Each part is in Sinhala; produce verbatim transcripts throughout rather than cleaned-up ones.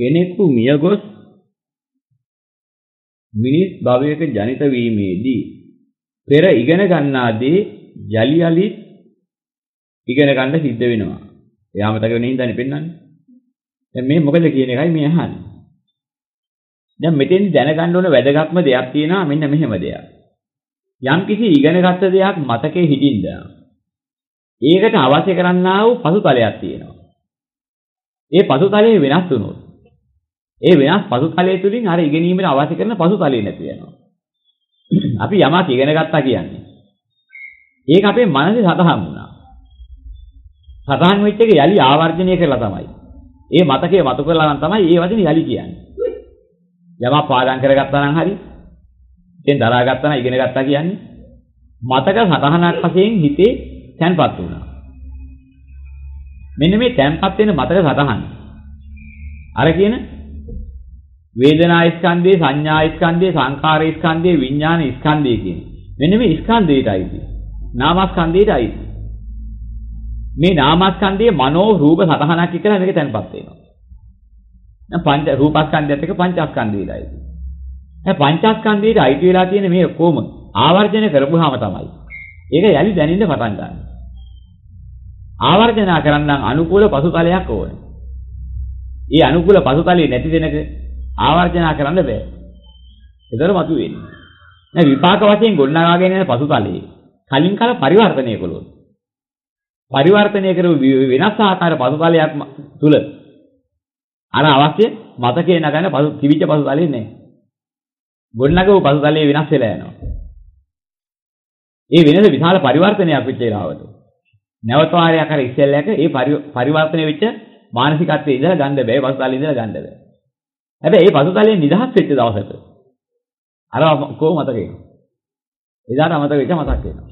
කෙනෙකු මියගොස් මිනිස් භවයක ජනිත වීමේදී පෙර ඉගෙන ගන්නා දේ යලි යලි ඉගෙන ගන්න සිද්ධ වෙනවා. එයාම තක වෙන හින්දානේ පෙන්වන්නේ. දැන් මේ මොකද කියන එකයි මේ අහන්නේ. දැන් මෙතෙන් දැනගන්න ඕන වැදගත්ම දෙයක් තියෙනවා මෙන්න මෙහෙම දෙයක්. යම් කිසි ඉගෙනගත්ත දෙයක් මතකේ හිටින්ද ඒකට අවශ්‍ය කරන්නා වූ පසුතලයක් තියෙනවා. ඒ පසුතලයේ වෙනස් වුණොත් ඒ වෙනස් පසුතලයේ තුලින් අර ඉගෙනීමට අවශ්‍ය කරන පසුතලෙ නැති වෙනවා. අපි යමක් ඉගෙන ගත්තා කියන්නේ ඒක අපේ මනසේ සතහන් වුණා. සතහන් වෙච්ච එක යලි ආවර්ජනය කරලා තමයි. ඒ මතකයේ මතු කරලා නම් තමයි ඒ වචනේ යලි කියන්නේ. යමක් පාඩම් කරගත්තා නම් හරි. එතෙන් දරාගත්තා නම් ඉගෙන ගත්තා කියන්නේ මතක සතහනක් වශයෙන් හිතේ තැන්පත් වුණා. මෙන්න මේ තැන්පත් වෙන මතක සතහන. අර කියන වේදනා ස්කන්ධේ, සංඥා ස්කන්ධේ, සංකාර ස්කන්ධේ, විඥාන ස්කන්ධේ කියන. මෙන්න මේ ස්කන්ධයටයි තියෙන්නේ. නාමස්කන්ධයටයි. මේ නාමස්කන්ධයේ මනෝ රූප සතහනක් කියලා මේක තැන්පත් වෙනවා. දැන් පංච රූපස්කන්ධයත් එක්ක පංචස්කන්ධයටයි. දැන් පංචස්කන්ධයට අයිති වෙලා තියෙන මේ කොම ආවර්ජන කරපුවාම තමයි. ඒක යලි දැනින්න පටන් ගන්න. ආවර්ජන කරන්න අනුකූල පසුතලයක් ඕනේ. ඒ අනුකූල පසුතලයේ නැති දෙනක ආවර්ජන කරන්න බෑ. ඒතර මතු වෙන්නේ. දැන් විපාක වශයෙන් ගොඩනගාගෙන යන පසුතලයේ කලින් කල පරිවර්තනය කළොත් පරිවර්තනය කරපු වෙනස් ආකාර පසුතලයක් තුල අර අවශ්‍ය මතකේ නගන පසු කිවිච්ච පසුතලෙ නැහැ. ගොඩනගපු පසුතලයේ වෙනස් වෙලා යනවා. ඒ වෙනස විශාල පරිවර්තනයක් වෙච්ච වෙලාවට නැවත වාරයක් අර ඉස්සෙල් එක ඒ පරිවර්තනය වෙච්ච මානසිකත්වයේ ඉඳලා ගන්න බෑ පසුතලයේ ඉඳලා ගන්න බෑ. හැබැයි ඒ පසුතලයෙන් නිදහස් වෙච්ච දවසට අර කොහොම මතක වෙනවා. එදාට මතක වෙච්ච මතක් වෙනවා.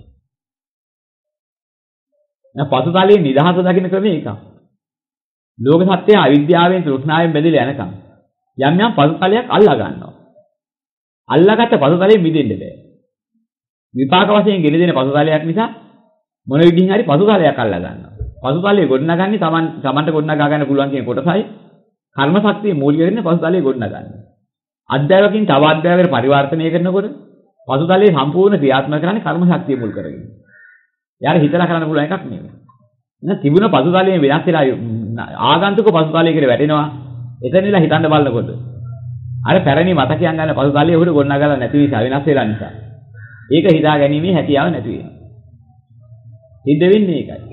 දැන් පසුතලයේ නිදහස දකින්න ක්‍රමය එකක්. ලෝක සත්‍යය අවිද්‍යාවෙන් තෘෂ්ණාවෙන් බැඳිලා යනකම් යම් යම් පසුතලයක් අල්ලා ගන්නවා. අල්ලාගත්ත පසුතලයෙන් මිදෙන්න බෑ. විපාක වශයෙන් ගෙන දෙන පසුතලයක් නිසා මොන විදිහින් හරි පසුතලයක් අල්ලා ගන්නවා. පසුතලයේ ගොඩනගන්නේ Taman Tamanට ගොඩනගා ගන්න පුළුවන් කියන කොටසයි කර්ම ශක්තිය මූලික වෙන්නේ පසුතලයේ ගොඩනගන්නේ. අධ්‍යාවකින් තව අධ්‍යාවයකට පරිවර්තනය කරනකොට පසුතලයේ සම්පූර්ණ ක්‍රියාත්මක කරන්නේ කර්ම ශක්තිය මුල් කරගෙන. යාර හිතලා කරන්න පුළුවන් එකක් නෙමෙයි. එහෙනම් තිබුණ පසුතලයෙන් වෙනස් වෙලා ආගන්තුක පසුතලයකට වැටෙනවා. එතනilla හිතන්න බලනකොට අර පැරණි මතකයන් ගන්න පසුතලයේ උඩ ගොඩනගලා නැති නිසා වෙනස් වෙලා නිසා ඒක හිතා ගැනීමේ හැකියාව නැති වෙනවා. සිද්ධ වෙන්නේ ඒකයි.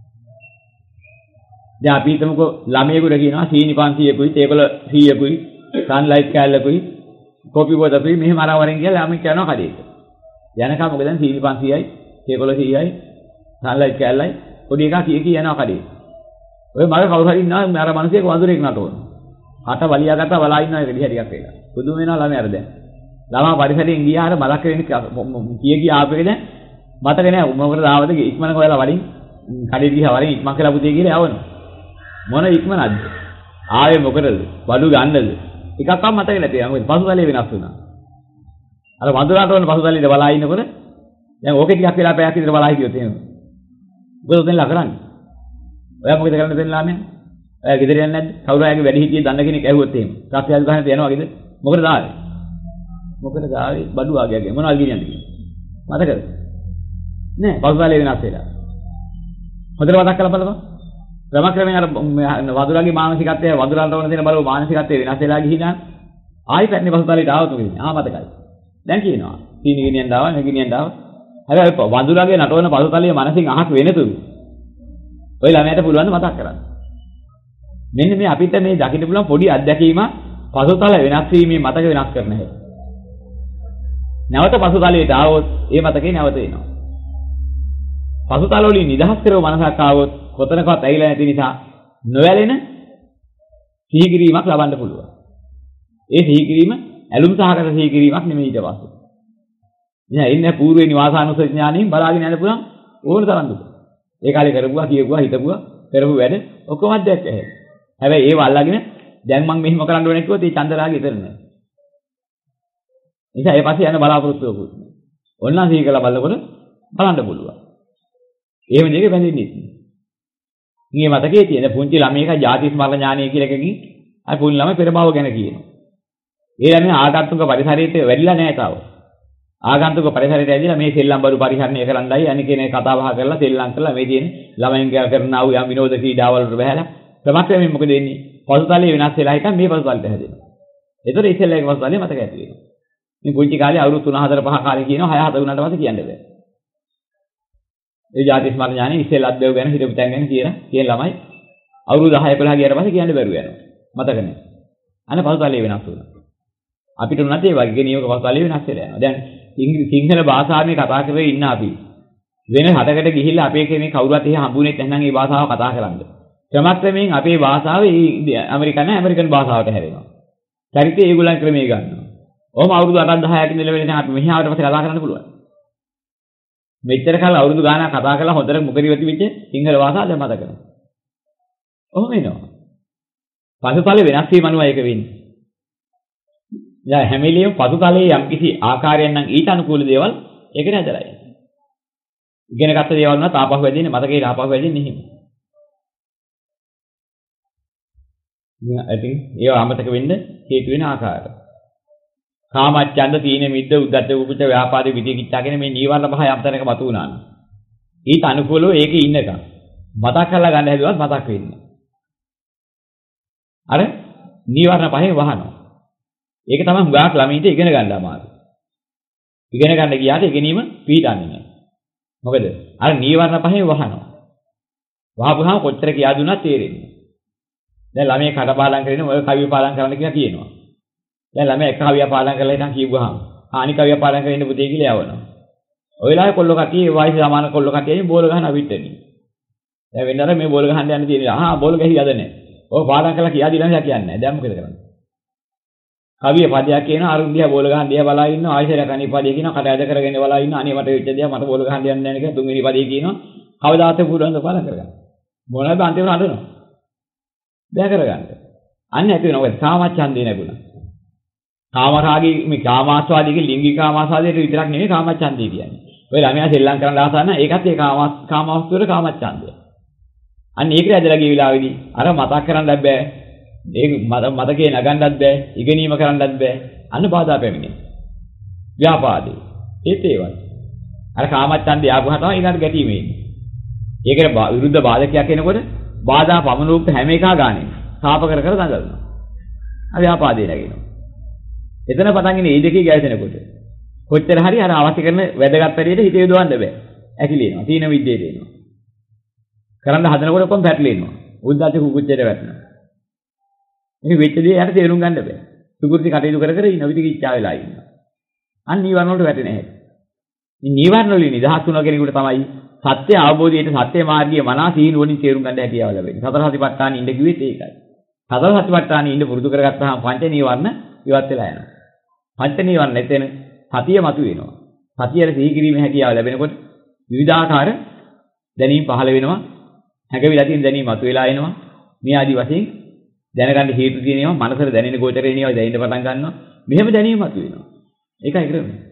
දැන් අපි හිතමුකෝ ළමයෙකුට කියනවා සීනි පන්සීයකුයි තේකොළ සීයකුයි සන්ලයිට් කෑල්ලකුයි කොපි බෝතකුයි මෙහෙම අරවරින් කියලා ළමයි කියනවා කඩේට. යනකම් මොකද දැන් සීනි පන්සීයයි තේකොළ සීයයි සන්ලයිට් කෑල්ලයි පොඩි එකා කිය කී යනවා කඩේට. ඔය මග කවුරු හරි ඉන්නවා අර මිනිහෙක් වඳුරෙක් නටවන. අට වලියා ගත්තා බලා ඉන්නවා ඒක දිහා ටිකක් වෙලා. පුදුම වෙනවා ළමයාට දැන්. ළමා පරිසරයෙන් ගියාට මලක් වෙන්නේ කිය කිය ආපෙක දැන් මතක නෑ මොකටද ආවද ඉක්මනක ඔයාලා වලින් කඩේ ගියා වලින් ඉක්මන් කළා පුතේ කියලා යවනවා. මොන ඉක්මනක්ද? ආවේ මොකටද? බඩු ගන්නද? එකක්වත් මතක නැති. මොකද පසුතලයේ වෙනස් වුණා. අර වඳුරාට වුණ පසුතලයේ බලා ඉන්නකොට දැන් ඕකේ ටිකක් වෙලා පැයක් විතර බලා හිටියොත් එහෙම. මොකද උදේලා කරන්නේ? ඔයා මොකද කරන්නේ දෙන්න ළමයා? ඔයා ගෙදර යන්නේ නැද්ද? කවුරු හරි වැඩි හිටියේ දන්න කෙනෙක් ඇහුවොත් එහෙම. ත්‍ස්යාදු ගහන්න යනවා ගෙදර. මොකටද ආවේ? මොකටද ආවේ? බඩු ආගියගේ මොනවද ගෙනියන්නේ කියලා. මතකද? නෑ පසුතලයේ වෙනස් වෙලා. හොඳට මතක් කරලා බලපන්. ක්‍රමක්‍රමයෙන් අර වඳුරාගේ මානසිකත්වය වඳුරන්ට වුණ දෙන බලව මානසිකත්වය වෙනස් වෙලා ගිහින් ආයි පැන්නේ පසුතලයට ආවොත් මොකද? ආ මතකයි. දැන් කියනවා. සීනි ගෙනියන්න ආවා, නේ ගෙනියන්න ආවා. හැබැයි වඳුරාගේ නටවන පසුතලයේ මනසින් අහක් වෙනතුරු. ඔය ළමයට පුළුවන් ද මතක් කරගන්න. මෙන්න මේ අපිට මේ දකින්න පුළුවන් පොඩි අත්දැකීම පසුතල වෙනස් වීමේ මතක වෙනස් කරන හැටි. නැවත පසුතලයට ආවොත් ඒ මතකේ නැවත එනවා. පසුතල වලින් නිදහස් කරව මනසක් ආවොත් කොතනකවත් ඇවිල්ලා නැති නිසා නොවැළෙන සිහිකිරීමක් ලබන්න පුළුවන්. ඒ සිහිකිරීම ඇලුම් සහගත සිහිකිරීමක් නෙමෙයි ඊට පස්සේ. එහෙනම් ඉන්නේ పూర్වේ නිවාසානුසය ඥාණයෙන් බලාගෙන යන්න පුළුවන් ඕන තරම් දුක. ඒ කාලේ කරපුවා කියපුවා හිතපුවා කරපු වැඩ ඔක්කොම අධ්‍යක් ඇහැ. හැබැයි ඒව අල්ලගෙන දැන් මම මෙහෙම කරන්න ඕනේ කිව්වොත් ඒ චන්දරාගය ඉතර නෑ. නිසා ඒ පස්සේ යන බලාපොරොත්තු වෙකුත් නෑ. ඕනනම් සිහි කරලා බලනකොට බලන්න පුළුවන්. එහෙම දෙයක බැඳෙන්නේ නැහැ. මේ මතකයේ තියෙන පුංචි ළමයක ජාති ස්මරණ ඥානය කියලා එකකින් අර පුංචි ළමයි පෙර භව ගැන කියනවා. ඒ ළමයි ආගන්තුක පරිසරයට වැඩිලා නැහැ තාම. ආගන්තුක පරිසරයට ඇවිල්ලා මේ සෙල්ලම් බඩු පරිහරණය කරන්නයි අනික කෙනේ කතා බහ කරලා සෙල්ලම් කරලා මේ තියෙන ළමයින් කරන ආ වූ යම් විනෝද ක්‍රීඩාවල් වලට බහැලා ක්‍රමක්‍රමයෙන් මොකද වෙන්නේ? පසුතලයේ වෙනස් වෙලා හිටන් මේ පසුතලයට හැදෙනවා. ඒතර ඉස්සෙල්ලා එක පසුතලයේ මතක ඇති වෙනවා. මේ පුංචි කාලේ අවුරුදු තුන හතර පහ කාලේ කියනවා හය හත වුණාට පස්සේ කියන්න බෑ. ඒ ජාති ස්මරණ ඥානෙ ඉස්සෙල්ලා අද්දේව ගැන හිතපු තැන් ගැන කියන කියන ළමයි අවුරුදු දහ එකොළහ ගියාට පස්සේ කියන්න බැරුව යනවා. මතක නැහැ. අනේ පසුතලයේ වෙනස් වුණා. අපිට උනත් ඒ වගේ නියෝග පසුතලයේ වෙනස් වෙලා යනවා. දැන් සිංහල භාෂාවේ කතා කරගෙන ඉන්න අපි වෙන රටකට ගිහිල්ලා අපේ කෙනෙක් කවුරුත් එහෙ හම්බුනේ නැත්නම් ඒ භාෂාව කතා කරන්නේ. ක්‍රමක්‍රමයෙන් අපේ භාෂාව ඇමරිකන් ඇමරිකන් භාෂාවට හැරෙනවා. චරිතය ඒගොල්ලන් ක්‍රමයේ ගන්නවා. ඔහොම අවුරුදු අටක් දහයක් ඉඳලා වෙන දැන් අපි මෙහි ආවට පස්සේ කතා කරන්න පුළුවන්. මෙච්චර කාල අවුරුදු ගාණක් කතා කරලා හොඳට මුගරිවති වෙච්ච සිංහල භාෂාව දැන් මතක කරගන්න. ඔහොම එනවා. පසුතලයේ වෙනස් වීම අනුව ඒක වෙන්නේ. දැන් හැමෙලියම පසුතලයේ යම්කිසි ආකාරයෙන් නම් ඊට අනුකූල දේවල් ඒකට ඇදලා යනවා. ඉගෙන ගත්ත දේවල් වුණත් ආපහු වැදෙන්නේ මතකේ ආපහු වැදෙන්නේ එහෙම. ඉතින් ඒව අමතක වෙන්න හේතු වෙන ආකාරය. කාමච්ඡන්ද තීන මිද්ද උද්ධච්ච කුච්ච ව්‍යාපාදේ විදිකිච්ඡා කියන මේ නීවරණ පහ යම් තැනක මතු වුණා නම් ඊට අනුකූලව ඒකේ ඉන්නකම් මතක් කරලා ගන්න හැදුවත් මතක් වෙන්නේ. අර නීවරණ පහේ වහනවා. ඒක තමයි හුඟක් ළමයින්ට ඉගෙන ගන්න අමාරුයි. ඉගෙන ගන්න ගියාට ඉගෙනීම පිටන්නේ නැහැ. මොකද අර නීවරණ පහේ වහනවා. වහපුවාම කොච්චර කියා දුන්නත් තේරෙන්නේ නැහැ. දැන් ළමයි කටපාඩම් කරගෙන ඔය කවිය පාඩම් කරන්න කියලා කියනවා. දැන් ළමයි එක කවිය පාඩම් කරලා ඉතින් කියුවාම අනික කවිය පාඩම් කරගෙන පුතේ කියලා යවනවා. ඔය වෙලාවේ කොල්ල කට්ටිය වයස සමාන කොල්ල කට්ටියයි බෝල ගහන අවිට්ටනි. දැන් වෙනතර මේ බෝල ගහන්න යන්න තියෙනවා. ආහා බෝල ගහී යද නැහැ. ඔය පාඩම් කරලා කියා දීලා නැහැ කියන්නේ නැහැ. දැන් මොකද කරන්නේ? කවිය පදයක් කියනවා අරුන්දියා බෝල ගහන් දිහා බලා ඉන්නවා. ආයෙසරයක් අනිත් පදේ කියනවා කට ඇද කරගෙන බලා ඉන්නවා. අනේ මට වෙච්ච දේ මට බෝල ගහන්න යන්න නැහැ කියලා තුන්වෙනි පදේ කියනවා. කවදාත් පුළුවන් ද පාඩම් කරගන්න. මොනවද අන්තිමට අඬනවා. බෑ කරගන්න. අන්න ඇති වෙනවා. මොකද කාමච්ඡන්දේ නැගුණා. කාමරාගී මේ කාමාස්වාදයේ ලිංගික කාමාස්වාදයට විතරක් නෙවෙයි කාමච්ඡන්දේ කියන්නේ. ඔය ළමයා සෙල්ලම් කරන්න ආසන්න ඒකත් ඒ කාම කාමවස්තුවේ කාමච්ඡන්දය. අන්න ඒකට ඇදලා ගිය වෙලාවේදී අර මතක් කරන්නත් බෑ. ඒ මතකේ නගන්නත් බෑ. ඉගෙනීම කරන්නත් බෑ. අන්න බාධා පැමිණෙනවා. ව්‍යාපාදේ. ඒත් ඒවත්. අර කාමච්ඡන්දේ ආපුවා තමයි ඊළඟට ගැටීම එන්නේ. ඒකට විරුද්ධ බාධකයක් එනකොට බාධා පමනූප හැම එකා ගානේ සාප කර කර දඟලනවා. ආ ව්‍යාපාදේ නැගෙනවා. එතන පටන් ඉන්නේ මේ දෙකේ ගැටෙනකොට. කොච්චර හරි අර අවශ්‍ය කරන වැදගත් වැඩේට හිත යොදවන්න බෑ. ඇකිලෙනවා. තීන විද්‍යාවට එනවා. කරන්න හදනකොට කොම් පැටලෙනවා. උද්දච්ච කුකුච්චයට වැටෙනවා. මේ වෙච්ච දේ යට තේරුම් ගන්න බෑ. සුගුරුටි කටයුතු කර කර ඉන්න විදිහ ඉච්ඡා වෙලා ඉන්නවා. අන්න නීවරණ වලට වැටෙන්නේ නැහැ. මේ නීවරණ වලින් නිදහස් වුණා කෙනෙකුට තමයි සත්‍ය අවබෝධයට සත්‍ය මාර්ගයේ මනස සීනුවණින් තේරුම් ගන්න හැකියාව ලැබෙන්නේ. සතර සතිපට්ඨානෙ ඉඳ කිව්වෙත් ඒකයි. සතර සතිපට්ඨානෙ ඉඳ පුරුදු කරගත්තාම පංච නීවරණ ඉවත් වෙලා යනවා. පංච නීවරණ නැතෙන සතිය මතුවෙනවා. සතියේ සිහි කිරීමේ හැකියාව ලැබෙනකොට විවිධාකාර දැනීම් පහළ වෙනවා. හැඟවිලා තියෙන දැනීම් මතුවලා එනවා. මේ ආදි වශයෙන් දැනගන්න හේතු තියෙනවා. මනසට දැනෙන ගෝචර වෙනවා. දැනෙන්න පටන් ගන්නවා. මෙහෙම දැනීම් මතුවෙනවා. ඒකයි ක්‍රමය.